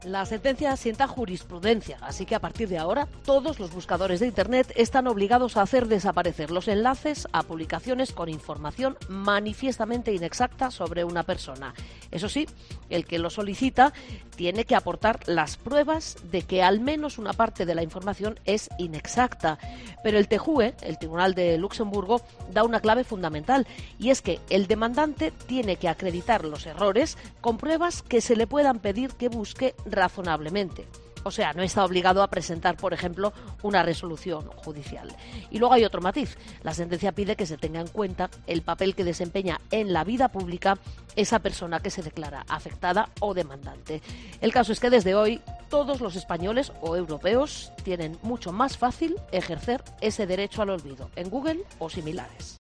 La sentencia sienta jurisprudencia, así que a partir de ahora todos los buscadores de Internet están obligados a hacer desaparecer los enlaces a publicaciones con información manifiestamente inexacta sobre una persona. Eso sí, el que lo solicita tiene que aportar las pruebas de que al menos una parte de la información es inexacta. Pero el TJUE, el Tribunal de Luxemburgo, da una clave fundamental, y es que el demandante tiene que acreditar los errores con pruebas que se le puedan pedir que busque razonablemente. O sea, no está obligado a presentar, por ejemplo, una resolución judicial. Y luego hay otro matiz. La sentencia pide que se tenga en cuenta el papel que desempeña en la vida pública esa persona que se declara afectada o demandante. El caso es que desde hoy todos los españoles o europeos tienen mucho más fácil ejercer ese derecho al olvido en Google o similares.